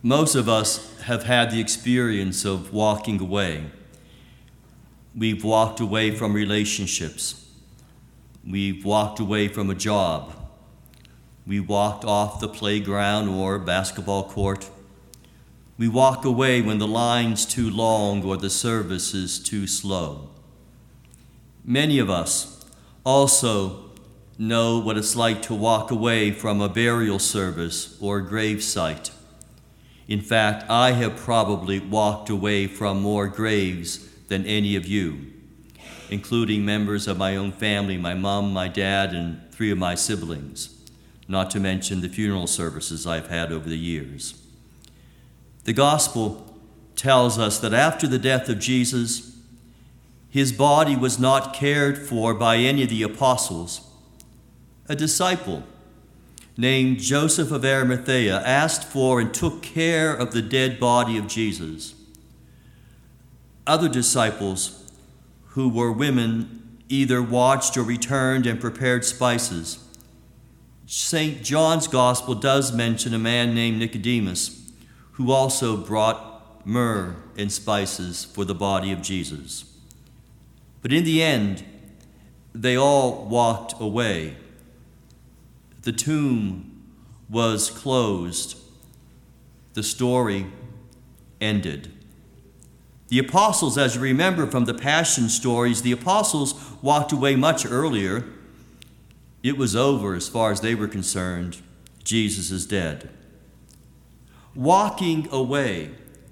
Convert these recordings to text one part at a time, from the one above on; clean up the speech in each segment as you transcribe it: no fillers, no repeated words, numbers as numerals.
Most of us have had the experience of walking away. We've walked away from relationships. We've walked away from a job. We walked off the playground or basketball court. We walk away when the line's too long or the service is too slow. Many of us also know what it's like to walk away from a burial service or a grave site. In fact, I have probably walked away from more graves than any of you, including members of my own family, my mom, my dad, and 3 of my siblings, not to mention the funeral services I've had over the years. The gospel tells us that after the death of Jesus, his body was not cared for by any of the apostles. A disciple named Joseph of Arimathea asked for and took care of the dead body of Jesus. Other disciples, who were women, either watched or returned and prepared spices. St. John's Gospel does mention a man named Nicodemus, who also brought myrrh and spices for the body of Jesus. But in the end, they all walked away. The tomb was closed. The story ended. The apostles, as you remember from the Passion stories, the apostles walked away much earlier. It was over as far as they were concerned. Jesus is dead. Walking away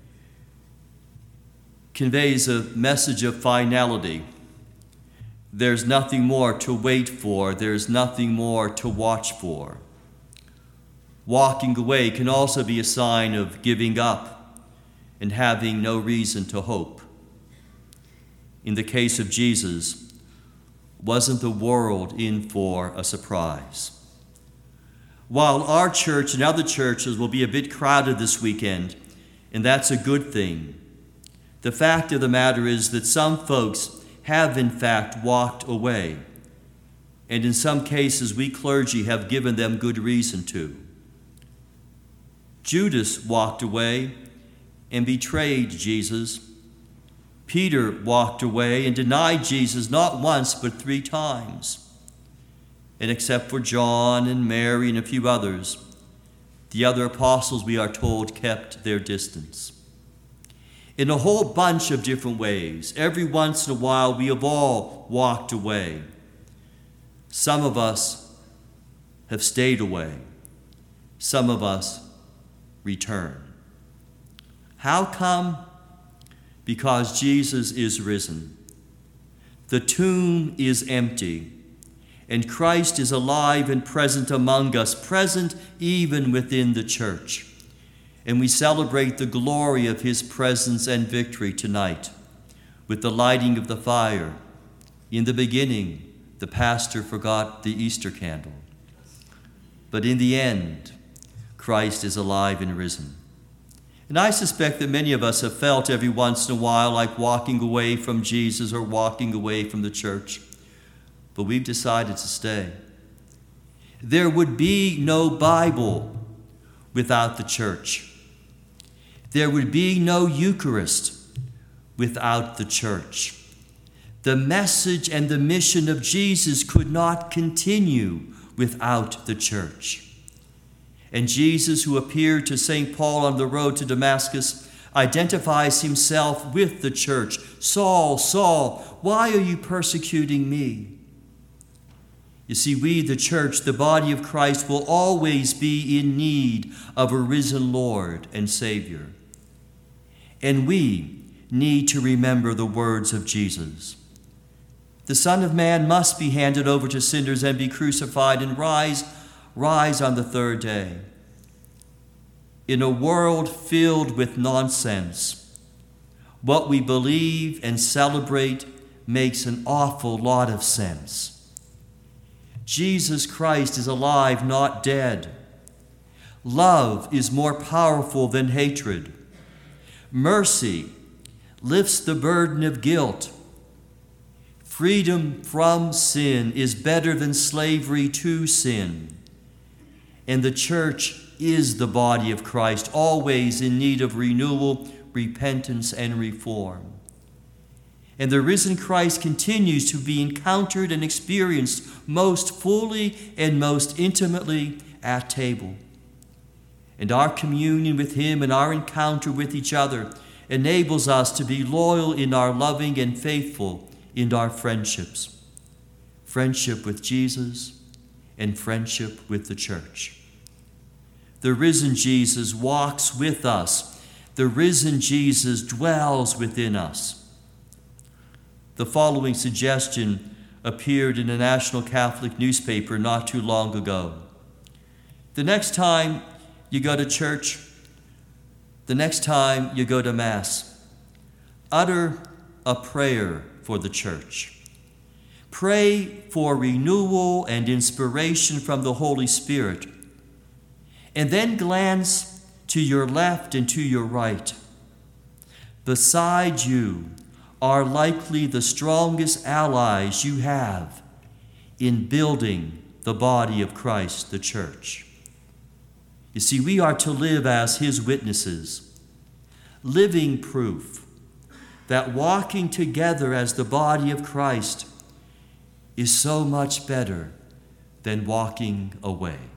conveys a message of finality. There's nothing more to wait for. There's nothing more to watch for. Walking away can also be a sign of giving up and having no reason to hope. In the case of Jesus, wasn't the world in for a surprise? While our church and other churches will be a bit crowded this weekend, and that's a good thing, the fact of the matter is that some folks have in fact walked away, and in some cases we clergy have given them good reason to. Judas walked away and betrayed Jesus. Peter walked away and denied Jesus not once but 3 times. And except for John and Mary and a few others, the other apostles, we are told, kept their distance. In a whole bunch of different ways, every once in a while, we have all walked away. Some of us have stayed away. Some of us return. How come? Because Jesus is risen. The tomb is empty. And Christ is alive and present among us, present even within the church. And we celebrate the glory of his presence and victory tonight with the lighting of the fire. In the beginning, the pastor forgot the Easter candle. But in the end, Christ is alive and risen. And I suspect that many of us have felt every once in a while like walking away from Jesus or walking away from the church. But we've decided to stay. There would be no Bible without the church. There would be no Eucharist without the church. The message and the mission of Jesus could not continue without the church. And Jesus, who appeared to St. Paul on the road to Damascus, identifies himself with the church. Saul, Saul, why are you persecuting me? You see, we, the church, the body of Christ, will always be in need of a risen Lord and Savior. And we need to remember the words of Jesus. The Son of Man must be handed over to sinners and be crucified and rise on the 3rd day. In a world filled with nonsense, what we believe and celebrate makes an awful lot of sense. Jesus Christ is alive, not dead. Love is more powerful than hatred. Mercy lifts the burden of guilt. Freedom from sin is better than slavery to sin. And the church is the body of Christ, always in need of renewal, repentance, and reform. And the risen Christ continues to be encountered and experienced most fully and most intimately at table. And our communion with him and our encounter with each other enables us to be loyal in our loving and faithful in our friendships. Friendship with Jesus and friendship with the church. The risen Jesus walks with us. The risen Jesus dwells within us. The following suggestion appeared in a national Catholic newspaper not too long ago. The next time you go to church, the next time you go to Mass, utter a prayer for the church. Pray for renewal and inspiration from the Holy Spirit, and then glance to your left and to your right. Beside you are likely the strongest allies you have in building the body of Christ, the church. You see, we are to live as his witnesses, living proof that walking together as the body of Christ is so much better than walking away.